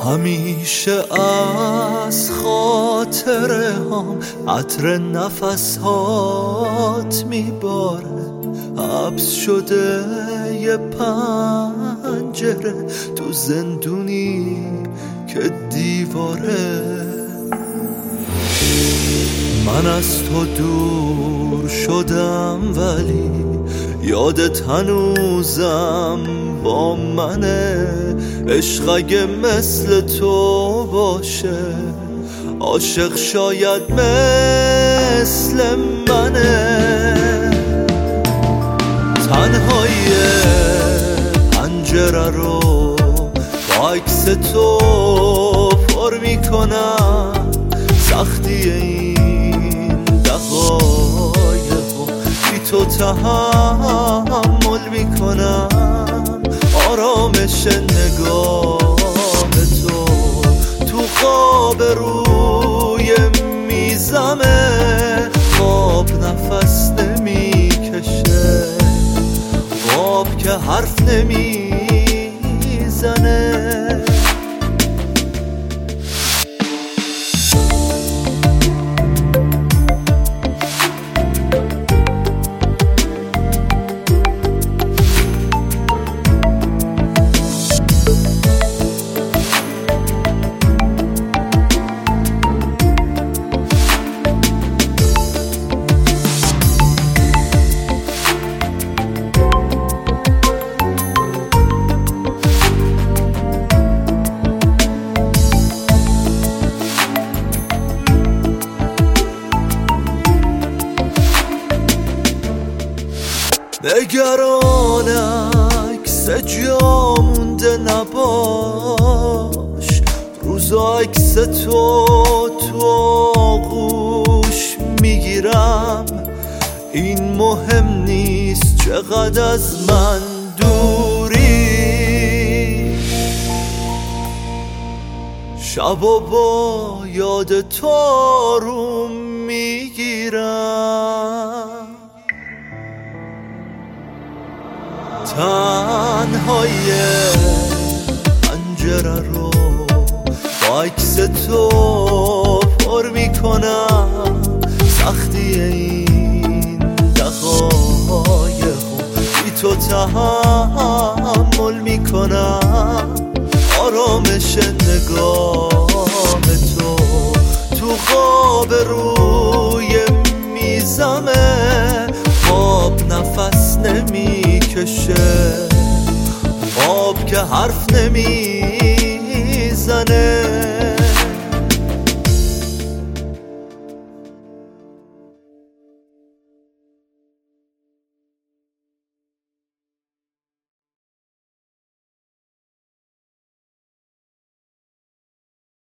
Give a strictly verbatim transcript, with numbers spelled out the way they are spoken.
همیشه از خاطره هم عطر نفس هات میباره. حبس شده یه پنجره تو زندونی که دیواره. من از تو دور شدم ولی یادت هنوزم با منه. عشق اگه مثل تو باشه عاشق شاید مثل منه. تنهایی پنجره رو با عکس تو پر میکنم. سختی این دقایقو بی تو تحمل میکنم. آرامش نگاه تو تو خواب روی میزمه. خواب نفس نمیکشه، خواب که حرف نمیزنه. نگران عکس جا مونده نباش. روزا عکس تو تو آغوش میگیرم. این مهم نیست چقدر از من دوری. شبا با یاد تو آروم میگیرم. تنهایی پنجره رو با عکس تو پر میکنم. سختی این دقایقو بی تو تحمل میکنم. آرامش نگاه تو تو خواب روی میزمه. خواب نفس نمیکشه، خواب که حرف نمیزنه.